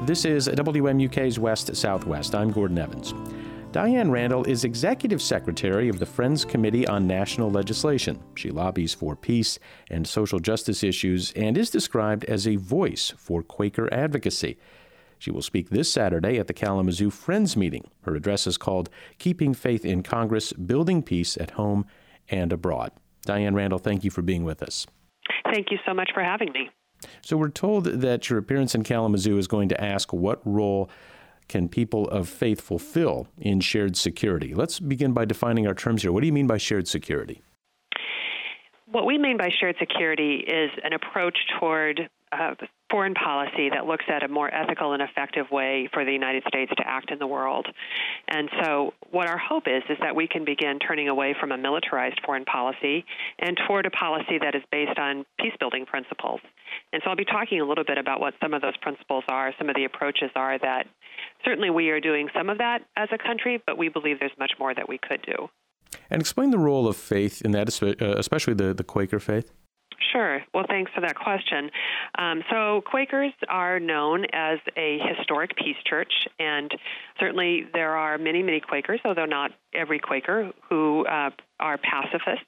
This is WMUK's West Southwest. I'm Gordon Evans. Diane Randall is Executive Secretary of the Friends Committee on National Legislation. She lobbies for peace and social justice issues and is described as a voice for Quaker advocacy. She will speak this Saturday at the Kalamazoo Friends Meeting. Her address is called Keeping Faith in Congress, Building Peace at Home and Abroad. Diane Randall, thank you for being with us. Thank you so much for having me. So we're told that your appearance in Kalamazoo is going to ask what role can people of faith fulfill in shared security? Let's begin by defining our terms here. What do you mean by shared security? What we mean by shared security is an approach toward foreign policy that looks at a more ethical and effective way for the United States to act in the world. And so what our hope is that we can begin turning away from a militarized foreign policy and toward a policy that is based on peace-building principles. And so I'll be talking a little bit about what some of those principles are, some of the approaches are that certainly we are doing some of that as a country, but we believe there's much more that we could do. And explain the role of faith in that, especially the Quaker faith. Sure. Well, thanks for that question. So Quakers are known as a historic peace church, and certainly there are many, many Quakers, although not every Quaker, who are pacifists.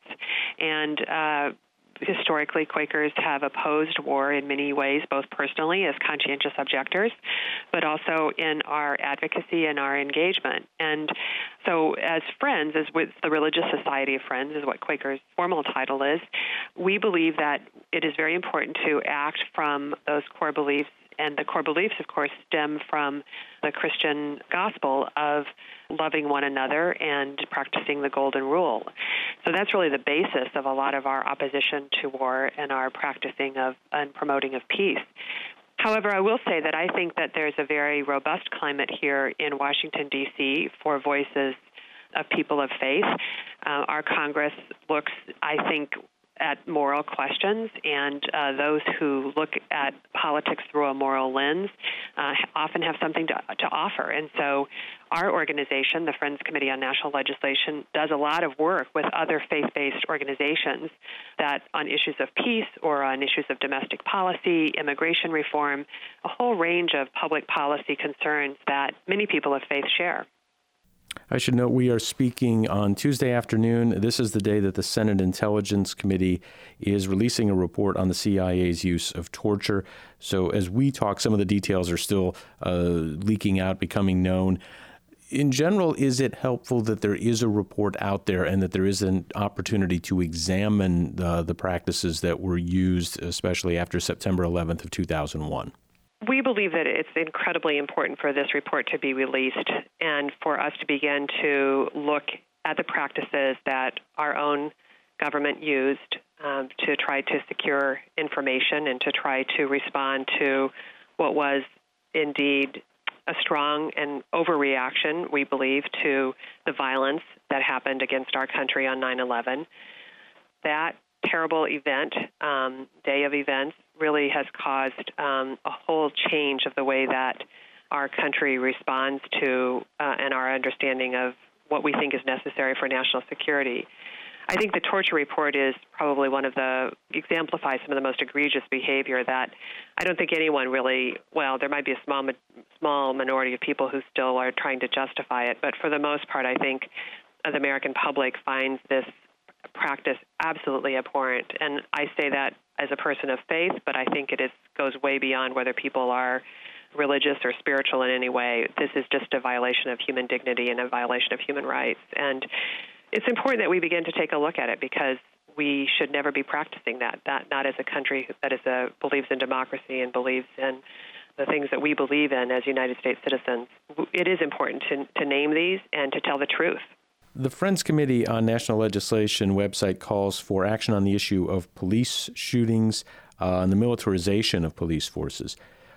And historically, Quakers have opposed war in many ways, both personally as conscientious objectors, but also in our advocacy and our engagement. And so as Friends, as with the Religious Society of Friends is what Quakers' formal title is, we believe that it is very important to act from those core beliefs. And the core beliefs, of course, stem from the Christian gospel of loving one another and practicing the golden rule. So that's really the basis of a lot of our opposition to war and our practicing of and promoting of peace. However, I will say that I think that there's a very robust climate here in Washington, D.C. for voices of people of faith. Our Congress looks, I think, at moral questions, and those who look at politics through a moral lens often have something to offer. And so our organization, the Friends Committee on National Legislation, does a lot of work with other faith-based organizations that on issues of peace or on issues of domestic policy, immigration reform, a whole range of public policy concerns that many people of faith share. I should note we are speaking on Tuesday afternoon. This is the day that the Senate Intelligence Committee is releasing a report on the CIA's use of torture. So as we talk, some of the details are still leaking out, becoming known. In general, is it helpful that there is a report out there and that there is an opportunity to examine the practices that were used, especially after September 11th of 2001? We believe that it's incredibly important for this report to be released and for us to begin to look at the practices that our own government used to try to secure information and to try to respond to what was indeed a strong and overreaction, we believe, to the violence that happened against our country on 9/11. That terrible event, day of events, really has caused a whole change of the way that our country responds to and our understanding of what we think is necessary for national security. I think the torture report is probably one of exemplifies some of the most egregious behavior that I don't think anyone really, well, there might be a small minority of people who still are trying to justify it, but for the most part, I think the American public finds this practice absolutely abhorrent. And I say that as a person of faith, but I think goes way beyond whether people are religious or spiritual in any way. This is just a violation of human dignity and a violation of human rights. And it's important that we begin to take a look at it because we should never be practicing that not as a country that believes in democracy and believes in the things that we believe in as United States citizens. It is important to name these and to tell the truth. The Friends Committee on National Legislation website calls for action on the issue of police shootings and the militarization of police forces.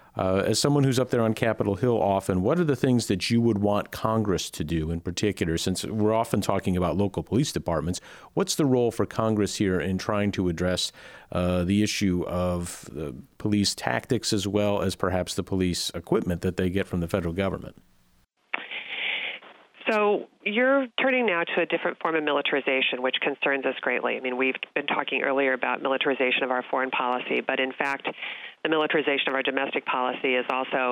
As someone who's up there on Capitol Hill often, what are the things that you would want Congress to do in particular? Since we're often talking about local police departments, what's the role for Congress here in trying to address the issue of police tactics as well as perhaps the police equipment that they get from the federal government? So you're turning now to a different form of militarization, which concerns us greatly. I mean, we've been talking earlier about militarization of our foreign policy, but in fact, the militarization of our domestic policy is also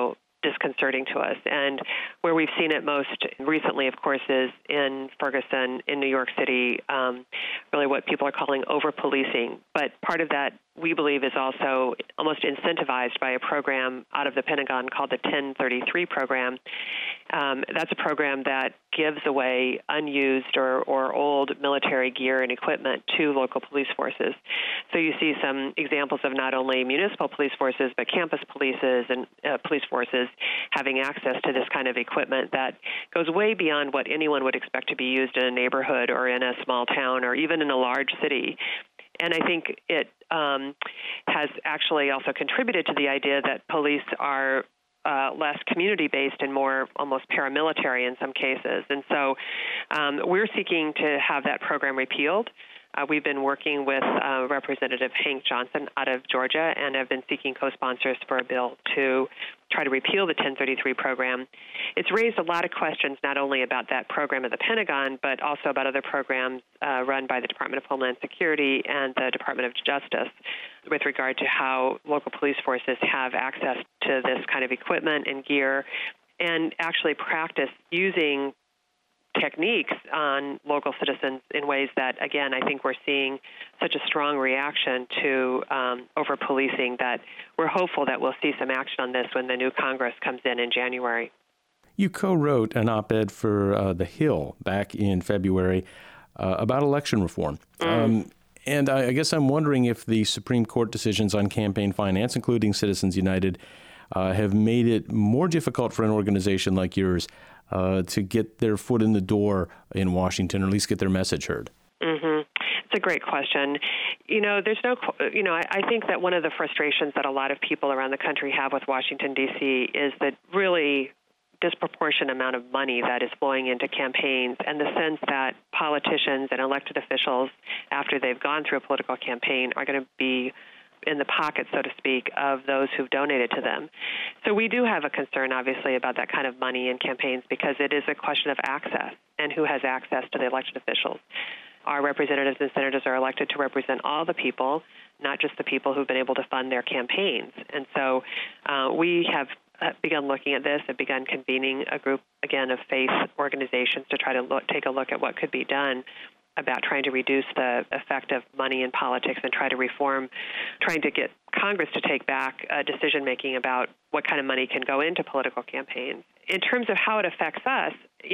disconcerting to us. And where we've seen it most recently, of course, is in Ferguson, in New York City, really what people are calling over-policing. But part of that, we believe, is also almost incentivized by a program out of the Pentagon called the 1033 program. That's a program that gives away unused or old military gear and equipment to local police forces. So you see some examples of not only municipal police forces, but campus polices and police forces having access to this kind of equipment that goes way beyond what anyone would expect to be used in a neighborhood or in a small town or even in a large city. And I think it has actually also contributed to the idea that police are less community-based and more almost paramilitary in some cases. And so we're seeking to have that program repealed. We've been working with Representative Hank Johnson out of Georgia and have been seeking co-sponsors for a bill to try to repeal the 1033 program. It's raised a lot of questions not only about that program at the Pentagon, but also about other programs run by the Department of Homeland Security and the Department of Justice with regard to how local police forces have access to this kind of equipment and gear and actually practice using techniques on local citizens in ways that, again, I think we're seeing such a strong reaction to over-policing that we're hopeful that we'll see some action on this when the new Congress comes in January. You co-wrote an op-ed for The Hill back in February about election reform. And I guess I'm wondering if the Supreme Court decisions on campaign finance, including Citizens United, have made it more difficult for an organization like yours to get their foot in the door in Washington, or at least get their message heard? Mm-hmm. It's a great question. I think that one of the frustrations that a lot of people around the country have with Washington, D.C. is that really disproportionate amount of money that is flowing into campaigns, and the sense that politicians and elected officials, after they've gone through a political campaign, are going to be in the pocket, so to speak, of those who've donated to them. So we do have a concern, obviously, about that kind of money in campaigns because it is a question of access and who has access to the elected officials. Our representatives and senators are elected to represent all the people, not just the people who've been able to fund their campaigns. And so we have begun looking at this, have begun convening a group, again, of faith organizations to try to take a look at what could be done about trying to reduce the effect of money in politics and trying to get Congress to take back decision-making about what kind of money can go into political campaigns. In terms of how it affects us,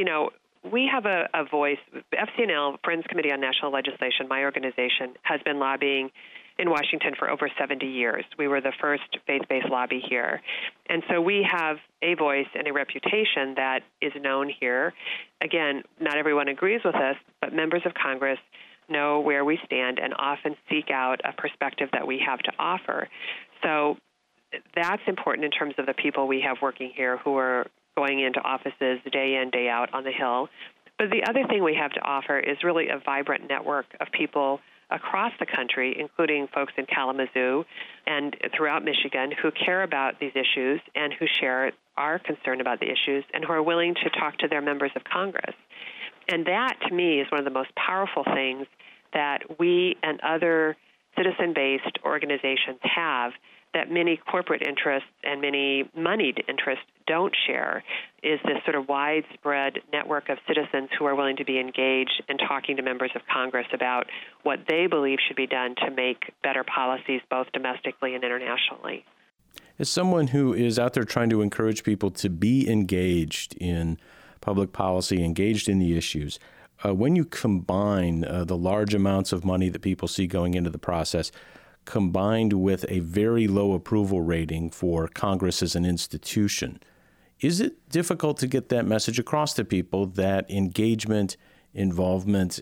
we have a voice. FCNL, Friends Committee on National Legislation, my organization, has been lobbying in Washington for over 70 years. We were the first faith-based lobby here. And so we have a voice and a reputation that is known here. Again, not everyone agrees with us, but members of Congress know where we stand and often seek out a perspective that we have to offer. So that's important in terms of the people we have working here who are going into offices day in, day out on the Hill. But the other thing we have to offer is really a vibrant network of people across the country, including folks in Kalamazoo and throughout Michigan, who care about these issues and who share our concern about the issues and who are willing to talk to their members of Congress. And that, to me, is one of the most powerful things that we and other citizen-based organizations have that many corporate interests and many moneyed interests don't share, is this sort of widespread network of citizens who are willing to be engaged in talking to members of Congress about what they believe should be done to make better policies both domestically and internationally. As someone who is out there trying to encourage people to be engaged in public policy, engaged in the issues, when you combine the large amounts of money that people see going into the process, combined with a very low approval rating for Congress as an institution, is it difficult to get that message across to people that engagement, involvement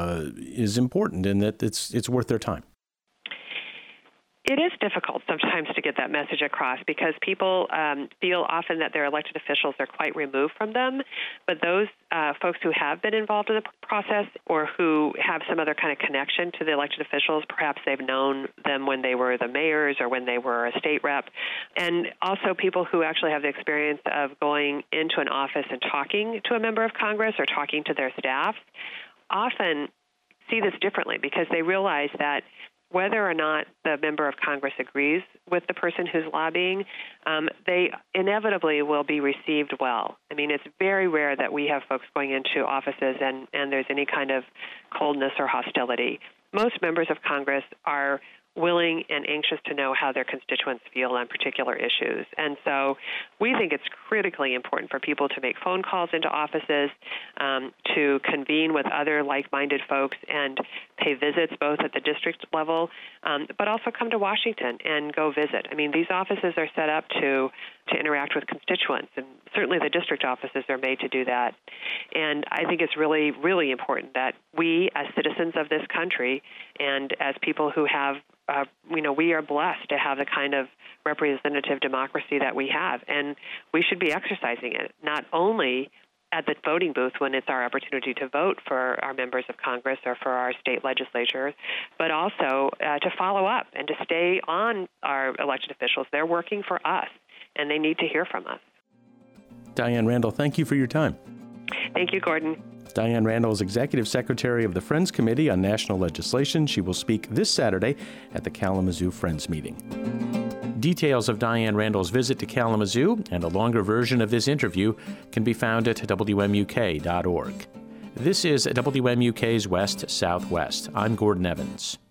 is important and that it's worth their time? It is difficult sometimes to get that message across because people feel often that their elected officials are quite removed from them. But those folks who have been involved in the process or who have some other kind of connection to the elected officials, perhaps they've known them when they were the mayors or when they were a state rep, and also people who actually have the experience of going into an office and talking to a member of Congress or talking to their staff, often see this differently because they realize that whether or not the member of Congress agrees with the person who's lobbying, they inevitably will be received well. I mean, it's very rare that we have folks going into offices and there's any kind of coldness or hostility. Most members of Congress are willing and anxious to know how their constituents feel on particular issues. And so we think it's critically important for people to make phone calls into offices, to convene with other like-minded folks and pay visits both at the district level, but also come to Washington and go visit. I mean, these offices are set up to interact with constituents, and certainly the district offices are made to do that. And I think it's really, really important that we, as citizens of this country and as people who have we are blessed to have the kind of representative democracy that we have, and we should be exercising it, not only at the voting booth when it's our opportunity to vote for our members of Congress or for our state legislatures, but also to follow up and to stay on our elected officials. They're working for us, and they need to hear from us. Diane Randall, thank you for your time. Thank you, Gordon. Diane Randall is Executive Secretary of the Friends Committee on National Legislation. She will speak this Saturday at the Kalamazoo Friends meeting. Details of Diane Randall's visit to Kalamazoo and a longer version of this interview can be found at WMUK.org. This is WMUK's West Southwest. I'm Gordon Evans.